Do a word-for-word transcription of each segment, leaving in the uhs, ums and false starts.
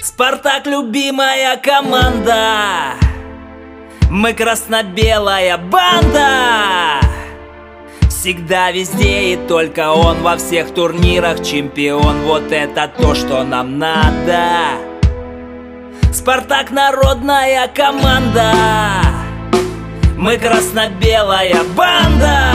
Спартак — любимая команда, мы красно-белая банда. Всегда, везде и только он, во всех турнирах чемпион. Вот это то, что нам надо. Спартак — народная команда, мы красно-белая банда.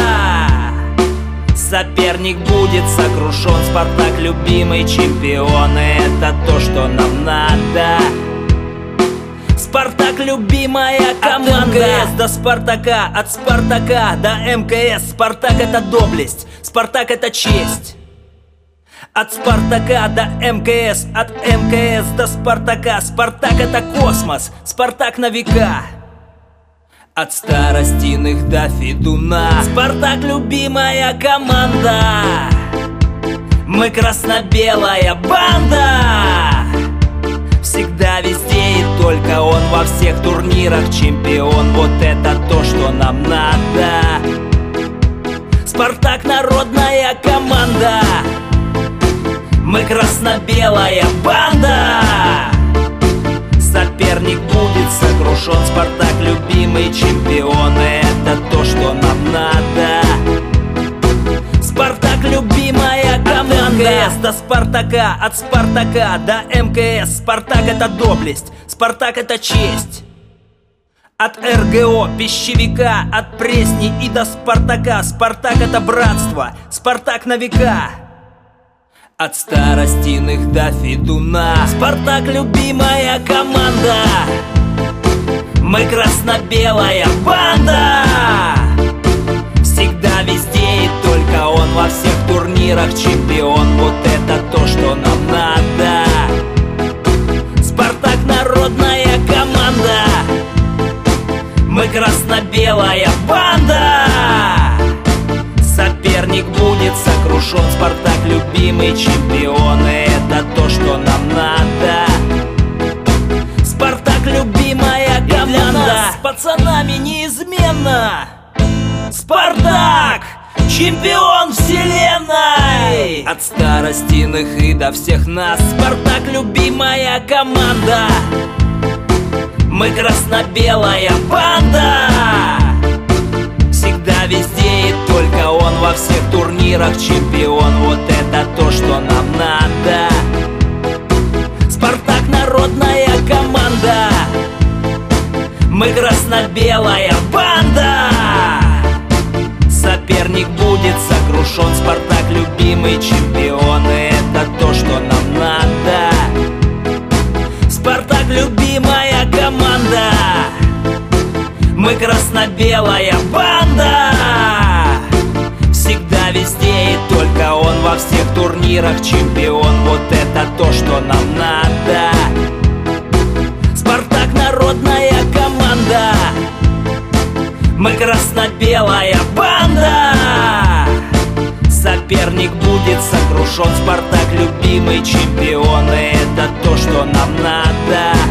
Соперник будет сокрушен, Спартак — любимый чемпион. И это то, что нам надо. Спартак — любимая команда. От МКС до Спартака, от Спартака до МКС. Спартак — это доблесть, Спартак — это честь. От Спартака до МКС, от МКС до Спартака. Спартак — это космос, Спартак на века. От Старостиных до Федуна. Спартак — любимая команда, мы красно-белая банда. Всегда, везде и только он, во всех турнирах чемпион. Вот это то, что нам надо. Спартак — народная команда, мы красно-белая банда. Соперник будет сокрушен, Спартак — любимый чемпион. И это то, что нам надо. Спартак — любимая команда. От МКС до Спартака, от Спартака до МКС. Спартак — это доблесть, Спартак — это честь. От РГО, Пищевика, от Пресни и до Спартака. Спартак — это братство, Спартак на века. От Старостиных до Федуна. Спартак — любимая команда, мы красно-белая банда. Всегда, везде и только он, во всех турнирах чемпион. Вот это то, что нам надо. Спартак — народная команда, мы красно-белая банда. Соперник будет сокрушен, Спартак — любимый чемпион. И это то, что нам надо. Спартак — любимая команда, для нас с пацанами неизменно. Спартак — чемпион вселенной. От Старостиных и до всех нас. Спартак — любимая команда, мы красно-белая банда. Всегда, везде и только он, во всех турнирах чемпион. Вот это то, что нам надо. Спартак — народная команда, мы красно-белая банда. Соперник будет сокрушен, Спартак — любимый чемпион. И это то, что нам надо. Спартак — любимая команда, мы красно-белая банда. Всегда, везде и только он, во всех турнирах чемпион. Вот это то, что нам надо. Спартак — народная команда, мы красно-белая банда. Соперник будет сокрушен, Спартак — любимый чемпион. И это то, что нам надо.